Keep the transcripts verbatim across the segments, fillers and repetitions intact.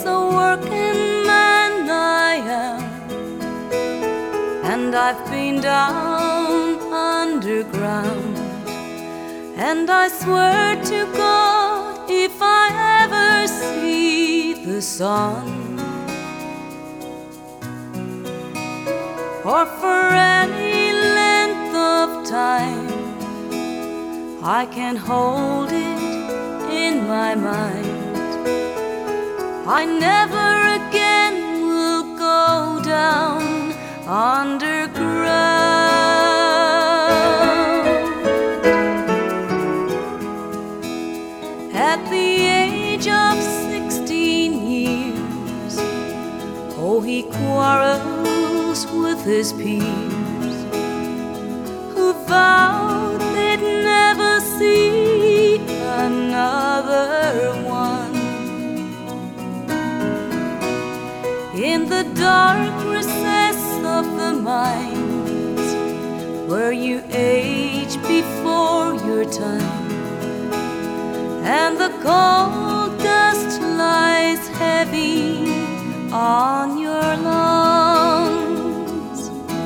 a working man I am, and I've been down underground, and I swear to God, if I ever see the sun, or for any length of time, I can hold it in my mind, I never again will go down underground. At the age of sixteen years, oh, he quarrels with his peers, who vowed they'd never see another one. In the dark recess of the mind, where you age before your time, and the cold dust lies heavy on your lungs.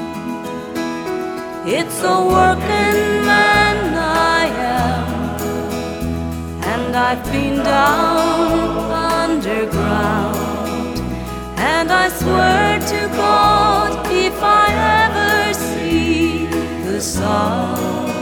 It's a working man I am, and I've been down underground, and I swear to God, if I ever see the sun,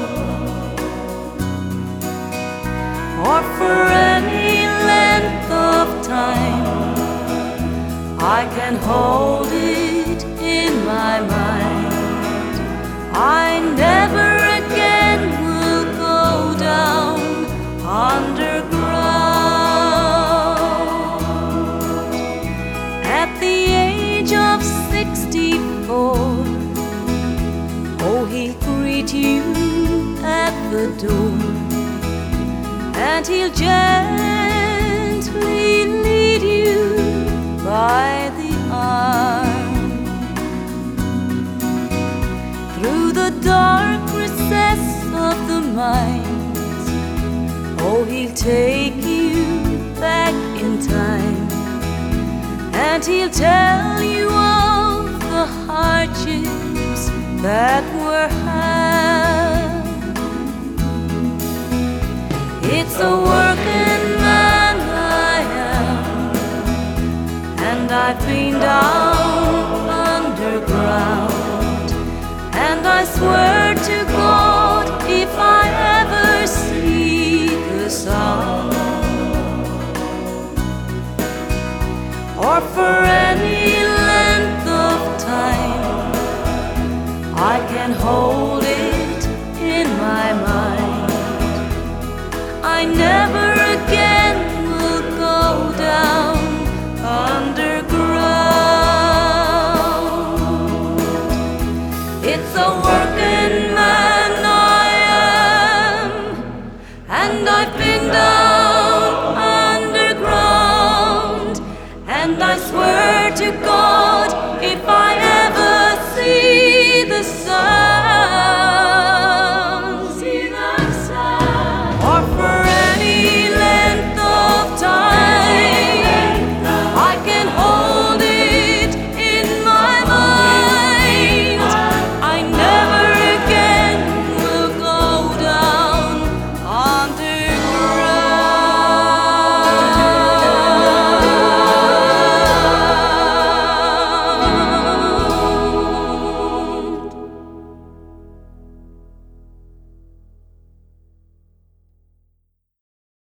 or for any length of time, I can hold it in my mind, I never again will go down underground. At the age of sixty-four, oh, he'll greet you at the door, and he'll gently lead you by the arm through the dark recess of the mind. Oh, he'll take you back in time, and he'll tell you of the hardships that were had. It's a working man I am, and I've been down underground, and I swear to God, if I ever see the sun, or for any length of time, I can hold it in my mind, I never again will go down underground. It's a working man I am, and I've been down underground, and I swear to God,